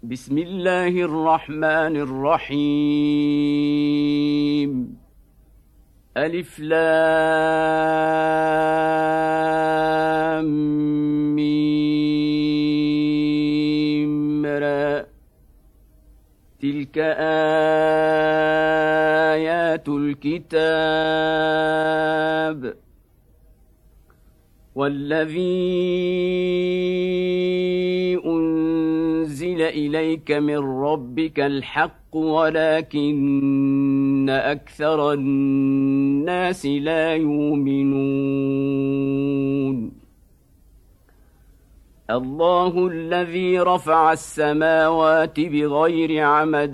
بسم الله الرحمن الرحيم. ألف لام ميم را. تلك آيات الكتاب والذي أنزل إليك من ربك الحق ولكن أكثر الناس لا يؤمنون. الله الذي رفع السماوات بغير عمد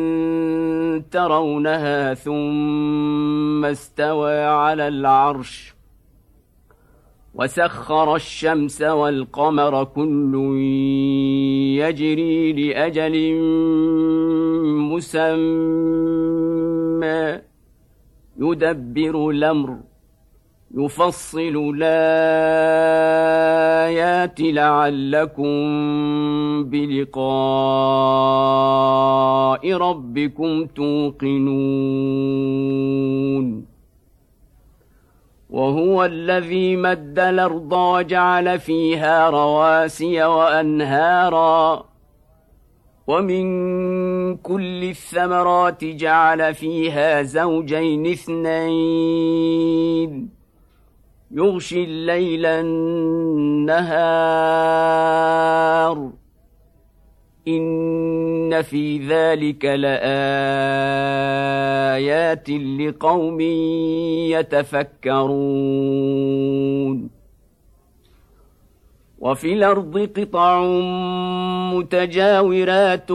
ترونها ثم استوى على العرش وسخر الشمس والقمر كل يجري لأجل مسمى يدبر الأمر يفصل الآيات لعلكم بلقاء ربكم توقنون. وهو الذي مد الأرض وجعل فيها رواسي وأنهارا ومن كل الثمرات جعل فيها زوجين اثنين يغشي الليل النهار إن في ذلك لآيات لقوم يتفكرون. وفي الأرض قطع متجاورات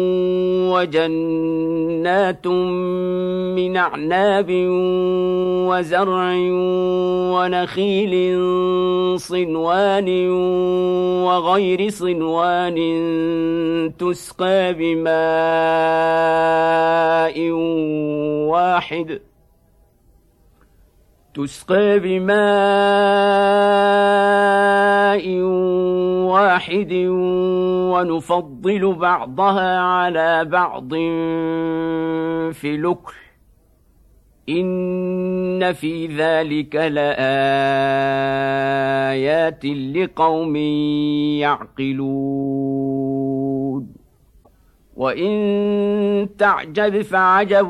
وجنات من أعناب وزرع ونخيل صنوان وغير صنوان تسقى بماء واحد ونفضل بعضها على بعض في الأكل إن في ذلك لآيات لقوم يعقلون. وإن تعجب فعجب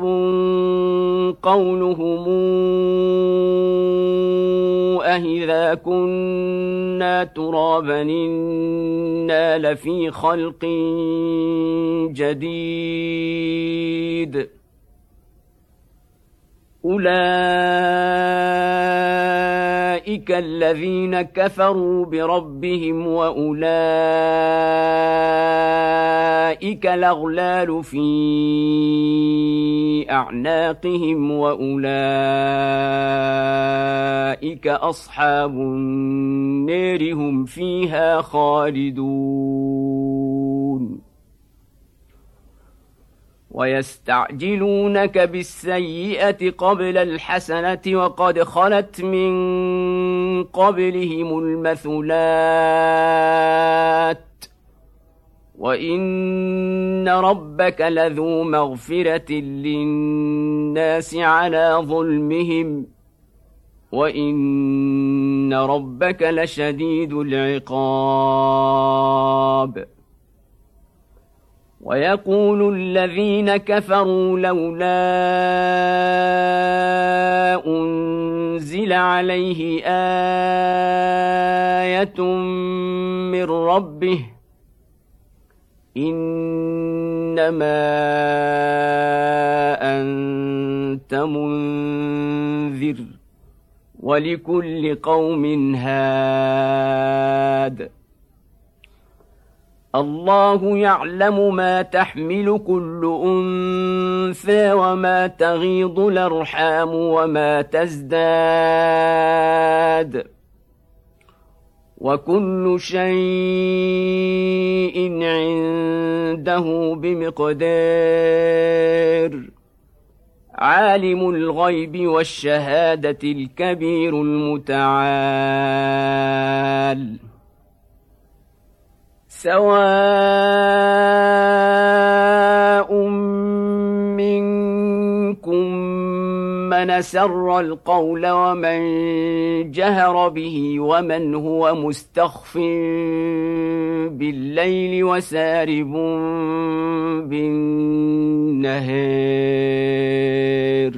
قولهم أإذا كنا ترابا إنا لفي خلق جديد أولئك الذين كفروا بربهم وأولئك الأغلال في أعناقهم وأولئك أصحاب النار هم فيها خالدون. ويستعجلونك بالسيئة قبل الحسنة وقد خلت من قبلهم المثلات وإن ربك لذو مغفرة للناس على ظلمهم وإن ربك لشديد العقاب. ويقول الذين كفروا لولا أنزل عليه آية من ربه إنما أنت منذر ولكل قوم هاد. الله يعلم ما تحمل كل أنثى وما تغيض الأرحام وما تزداد وكل شيء عنده بمقدار. عالم الغيب والشهادة الكبير المتعال. سواء من أسر القول ومن جهر به ومن هو مستخف بالليل وسارب بالنهار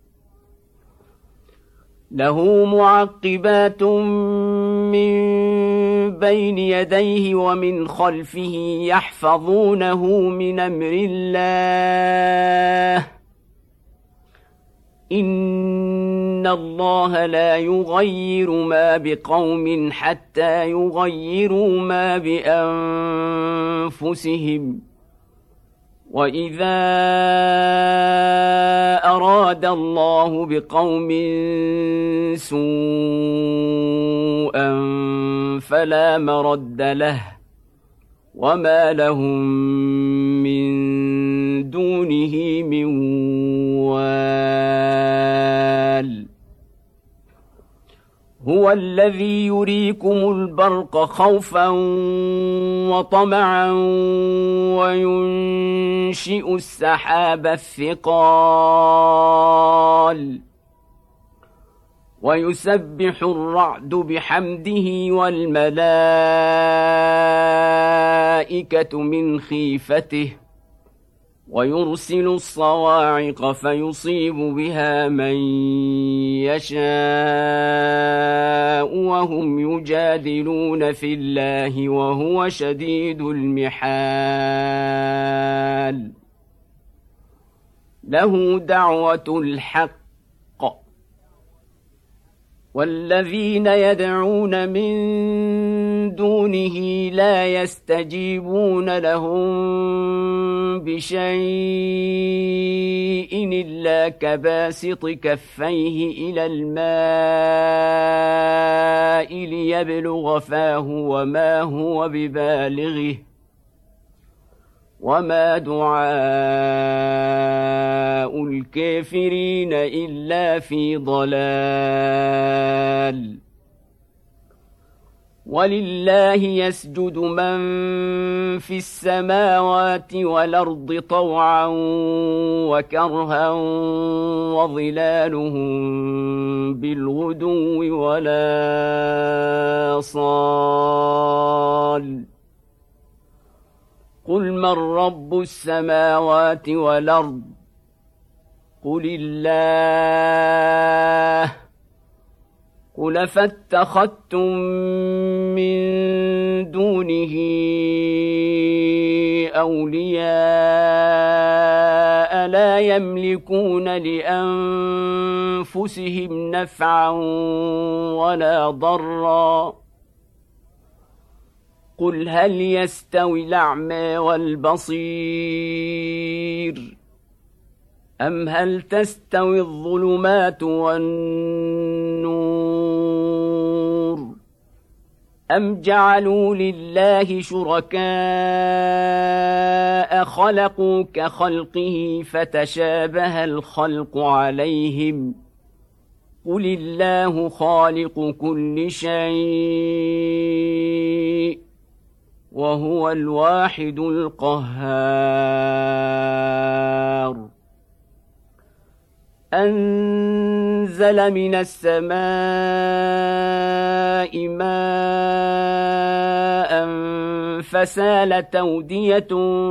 له معقبات من بين يديه ومن خلفه يحفظونه من أمر الله إن الله لا يغير ما بقوم حتى يغيروا ما بأنفسهم وإذا أراد الله بقوم سوءا فلا مرد له وما لهم من دونه من وال هو الذي يريكم البرق خوفا وطمعا وينشئ السحاب الثقال ويسبح الرعد بحمده والملائكة من خيفته ويرسل الصواعق فيصيب بها من يشاء وهم يجادلون في الله وهو شديد المحال له دعوة الحق والذين يدعون من دونه لا يستجيبون لهم بشيء إلا كباسط كفيه إلى الماء ليبلغ فاه وما هو ببالغه وما دعاء الكافرين إلا في ضلال ولله يسجد من في السماوات والأرض طوعا وكرها وظلالهم بالغدو ولا صال قل من رب السماوات والأرض قل الله قل فاتخذتم من دونه أولياء لا يملكون لأنفسهم نفعا ولا ضرا قل هل يستوي الأعمى والبصير أم هل تستوي الظلمات والنور أم جعلوا لله شركاء خلقوا كخلقه فتشابه الخلق عليهم قل الله خالق كل شيء وهو الواحد القهار أنزل من السماء ماء فسالت أودية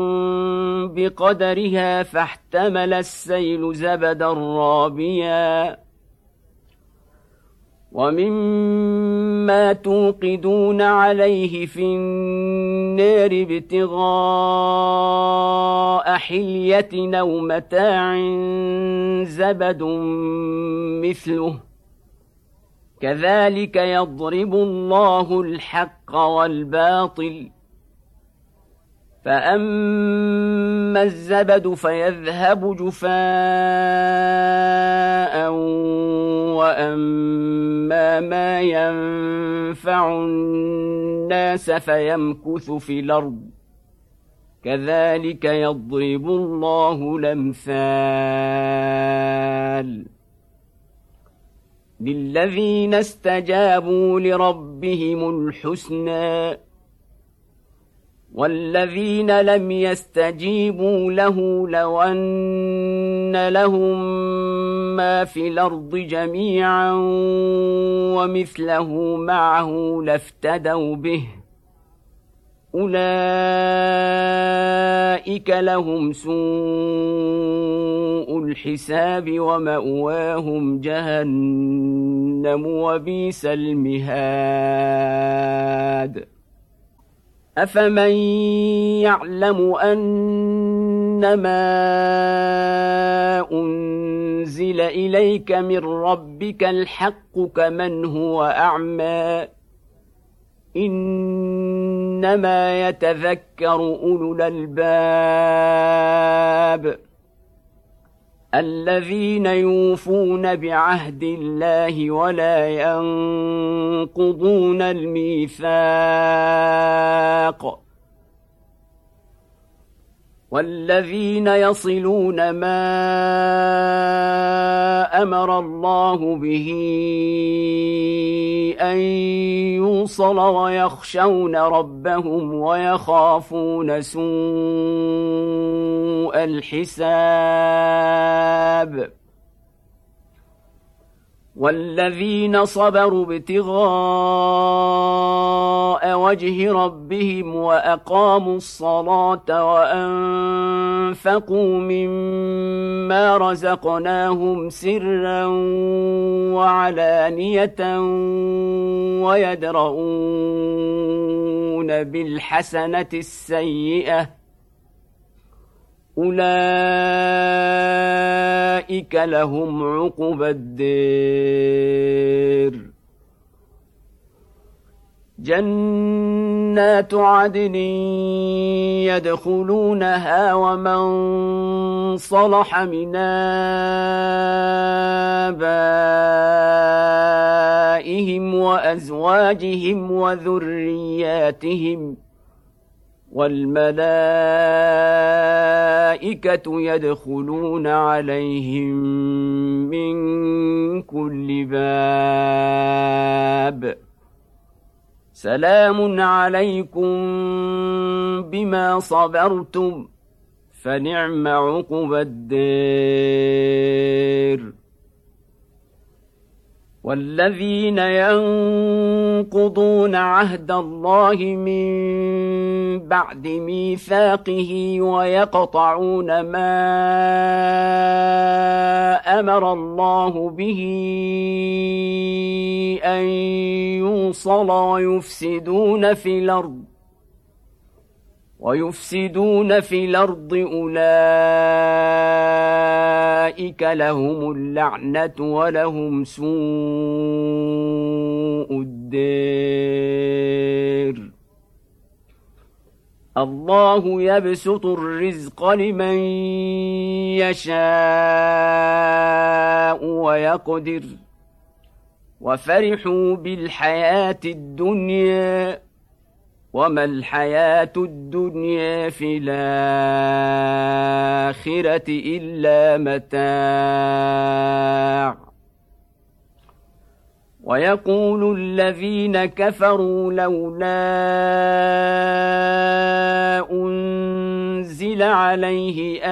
بقدرها فاحتمل السيل زبدا رابيا ومما توقدون عليه في النار ابتغاء حلية أو متاع زبد مثله كذلك يضرب الله الحق والباطل فأما الزبد فيذهب جفاء وأما ما ينفع الناس فيمكث في الأرض كذلك يضرب الله الأمثال للذين استجابوا لربهم الحسنى والذين لم يستجيبوا له لو أن لهم ما في الأرض جميعا ومثله معه لافتدوا به أولئك لهم سوء الحساب ومأواهم جهنم وبئس المهاد أفمن يعلم أنما أنزل إليك من ربك الحق كمن هو أعمى إنما يتذكر أولو الألباب الذين يوفون بعهد الله ولا ينقضون الميثاق والذين يصلون ما أمر الله به أن يوصل ويخشون ربهم ويخافون سوء الحساب والذين صبروا ابتغاء وجه ربهم وأقاموا الصلاة وأنفقوا مما رزقناهم سرا وعلانية ويدرؤون بالحسنة السيئة أولئك لهم عقبى الدير جنات عدن يدخلونها ومن صلح من آبائهم وأزواجهم وذرياتهم والملائكة يدخلون عليهم من كل باب سلام عليكم بما صبرتم فنعم عقبى الدير والذين ينقضون عهد الله من بعد ميثاقه ويقطعون ما أمر الله به أن يوصل ويفسدون في الأرض أولئك لهم اللعنة ولهم سوء الدير الله يبسط الرزق لمن يشاء ويقدر وفرحوا بالحياة الدنيا وما الحياة الدنيا في الآخرة إلا متاع ويقول الذين كفروا لولا أنزل عليه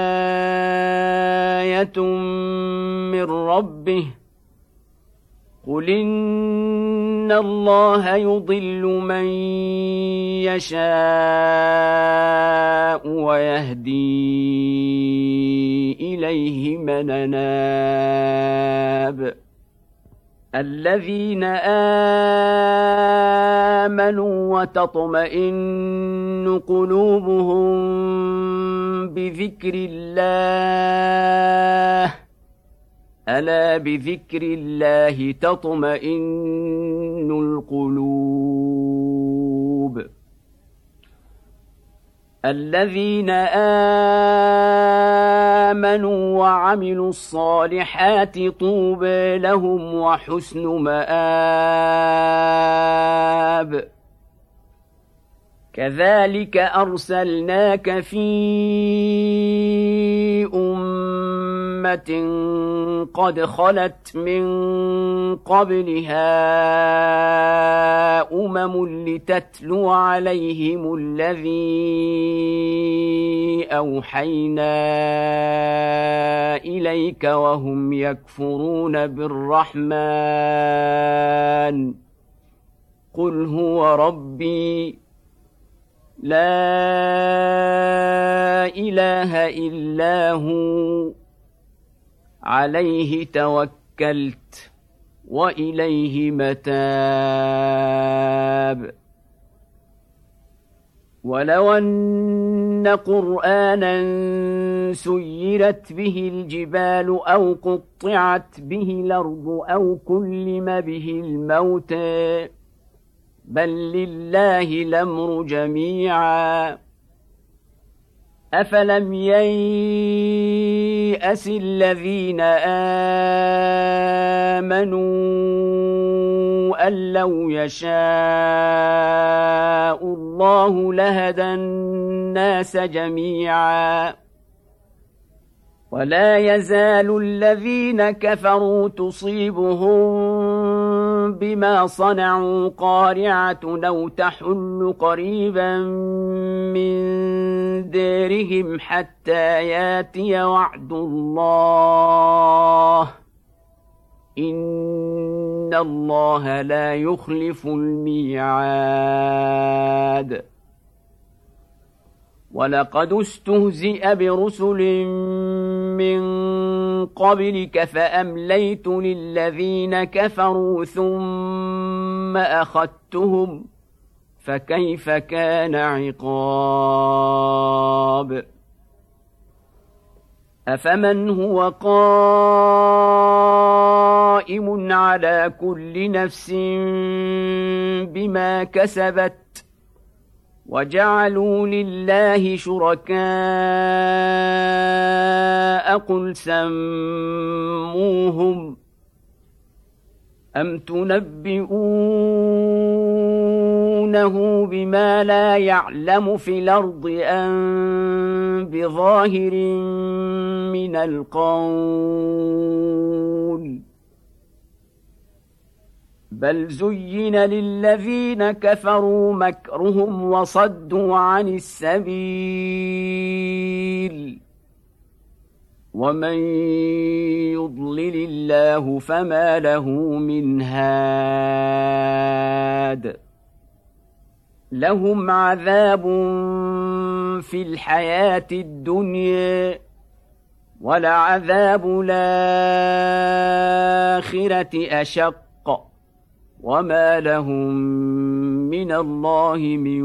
آية من ربه قل إن الله يضل من يشاء ويهدي إليه من أناب الذين آمنوا وتطمئن قلوبهم بذكر الله ألا بذكر الله تطمئن القلوب الذين آمنوا وعملوا الصالحات طوبى لهم وحسن مآب كذلك أرسلناك في أمة سيئات قد خلت من قبلها لتتلو عليهم الذي أوحينا إليك وهم يكفرون بالرحمن قل هو ربي لا إله إلا هو عليه توكلت وإليه متاب ولو أن قرآنا سيرت به الجبال أو قطعت به الأرض أو كلم به الموتى بل لله الأمر جميعا أفلم ييأس الذين آمنوا أن لو يشاء الله لهدى الناس جميعا ولا يزال الذين كفروا تصيبهم بما صنعوا قارعة أو تحل قريبا من ديرهم حتى ياتي وعد الله إن الله لا يخلف الميعاد ولقد استهزئ برسل من قبلك فأمليت للذين كفروا ثم أخذتهم فكيف كان عقاب أفمن هو قائم على كل نفس بما كسبت وجعلوا لله شركاء قل سموهم أم تنبئونه بما لا يعلم في الأرض أم بظاهر من القول بل زين للذين كفروا مكرهم وصدوا عن السبيل ومن يضلل الله فما له من هاد لهم عذاب في الحياة الدنيا ولعذاب الآخرة أشق وما لهم من الله من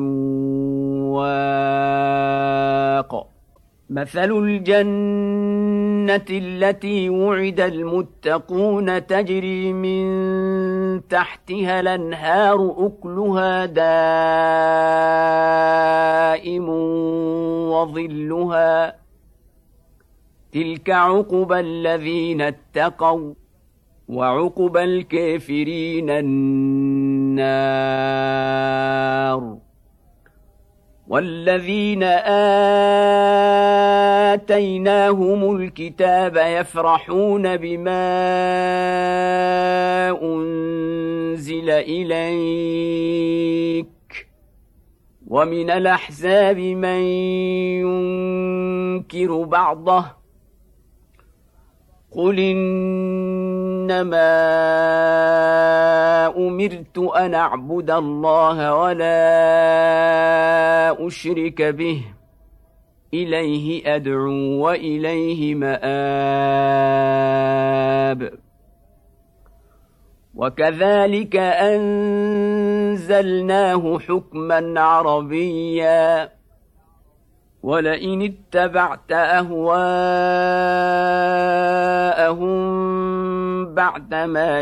واق مثل الجنة التي وعد المتقون تجري من تحتها الأنهار أكلها دائم وظلها تلك عقبى الذين اتقوا وعقبى الكافرين النار والذين آتيناهم الكتاب يفرحون بما أنزل إليك ومن الأحزاب من ينكر بعضه قل إنما أمرت أن أعبد الله ولا أشرك به إليه أدعو وإليه مآب وكذلك أنزلناه حكما عربيا ولئن اتبعت أهواءهم بعدما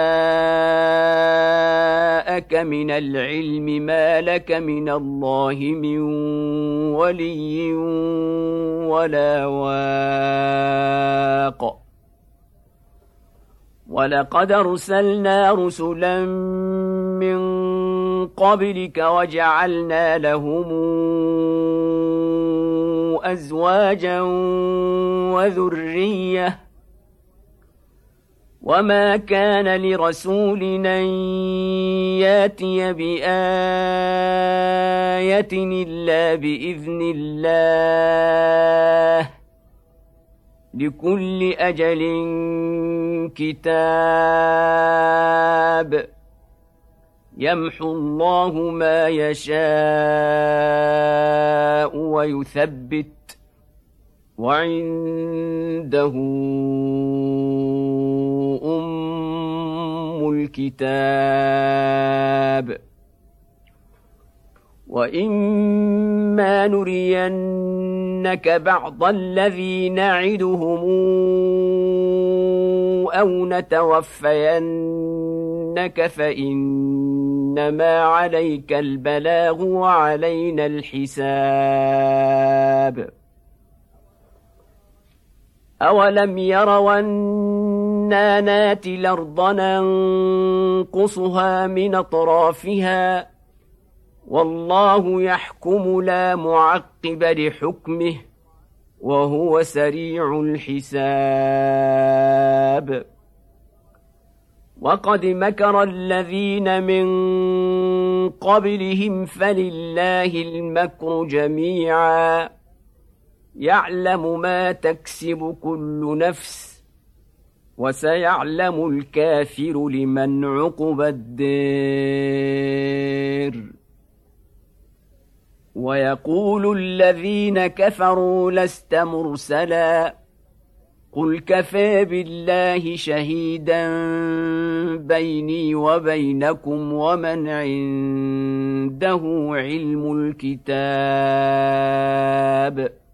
جاءك من العلم ما لك من الله من ولي ولا واق ولقد أرسلنا رسلا من قبلك وجعلنا لهم أزواجا وذرية وما كان لرسول أن ياتي بآية إلا بإذن الله لكل أجل كتاب يمحو الله ما يشاء ويثبت وعنده أم الكتاب وإما نرينك بعض الذي نعدهم أو نتوفينك فإنما عليك البلاغ وعلينا الحساب أولم يروا أنا ناتي الأرض ننقصها من أطرافها والله يحكم لا معقب لحكمه وهو سريع الحساب وقد مكر الذين من قبلهم فلله المكر جميعا يعلم ما تكسب كل نفس وسيعلم الكافر لمن عقبى الدار ويقول الذين كفروا لست مرسلا قل كفى بالله شهيدا بيني وبينكم ومن عنده علم الكتاب